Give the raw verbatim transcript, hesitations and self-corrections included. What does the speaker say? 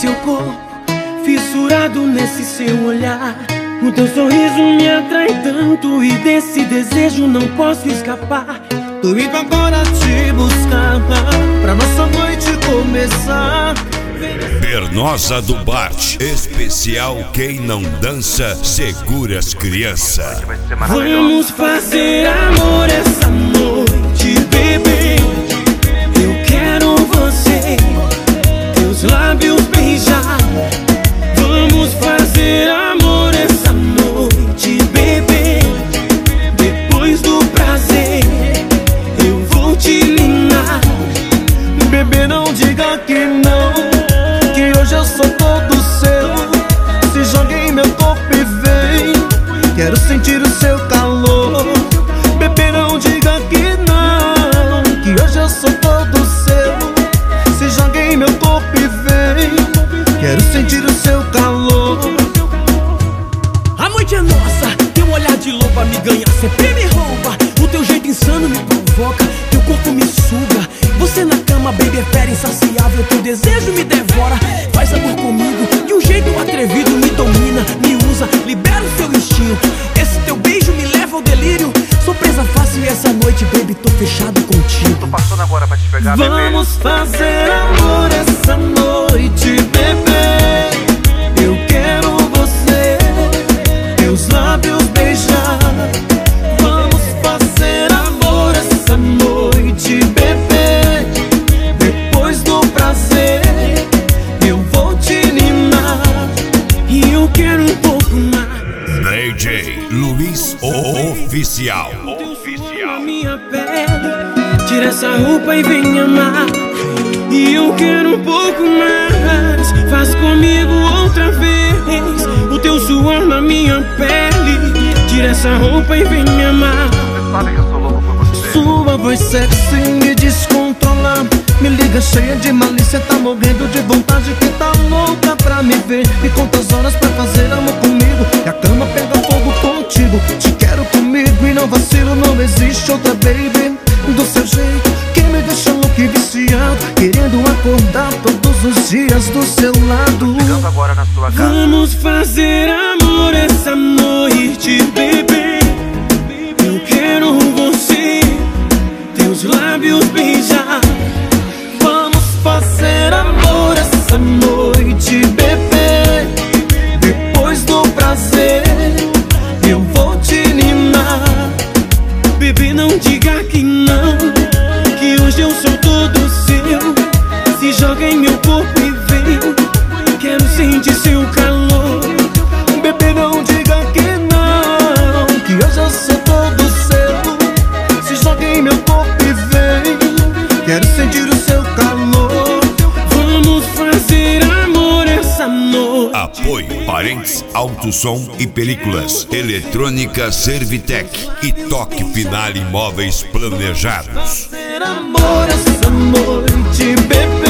seu corpo, fissurado nesse seu olhar. O teu sorriso me atrai tanto e desse desejo não posso escapar. Tô indo agora te buscar pra nossa noite começar. Pernosa do Bart, especial quem não dança segura as crianças. Vamos fazer amor essa noite, bebê. Eu quero você, teus lábios beijar. Vamos fazer amor essa noite, bebê. Depois do prazer eu vou te linar. Bebê, não diga que não, que hoje eu sou todo seu. Se joga em meu corpo e vem, quero sentir o seu calor. Bebê, não diga que não, que hoje eu sou todo seu. Se joga em meu corpo e vem, quero sentir o seu calor. A noite é nossa, teu olhar de loba me ganha, sempre me rouba. O teu jeito insano me provoca, teu corpo me suga. Você na cama, baby, é fera insaciável. Teu desejo me devora, faz amor comigo de um jeito atrevido. Me domina, me usa, libera o seu instinto. Esse teu beijo me leva ao delírio. Sou presa fácil e essa noite, baby, tô fechado contigo. Tô passando agora pra te pegar, bebê. Vamos fazer amor essa noite, bebê. Eu quero você, teus lábios beijar. Vamos fazer amor essa noite, bebê. Depois do prazer eu vou te ninar. E eu quero um pouco mais. D J Luiz Oficial. Na minha pele, tira essa roupa e vem me amar. E eu quero um pouco mais. Faz comigo outra vez. O teu suor na minha pele, tira essa roupa e vem me amar. Você sabe que eu sou louco por você. Sua voz sexy me descontrola, me liga cheia de malícia, tá morrendo de vontade, que tá louca pra me ver. Me conta as horas pra fazer amor comigo, e a cama pega fogo contigo. Te quero comigo e não vacilo, não existe outra, baby, do seu jeito que me deixa louco e viciado, querendo acordar todos os dias do seu lado. Chegando agora na sua casa. Vamos fazer amor essa noite, bebê. Eu quero você, teus lábios beijar. Vamos fazer amor essa noite, bebê. Depois do prazer eu vou te ninar. Bebê, não diga que não, que hoje eu sou todo seu. Se joga em meu corpo e vem, quero sentir seu calor. Bebê, não diga que não, que hoje eu sou todo seu. Se joga em meu corpo e vem, quero sentir o seu calor. Vamos fazer amor essa noite. Apoio Parentes Alto Som e Películas, Eletrônica Servitec e Toque Final Imóveis Planejados. Fazer amor essa noite, bebê.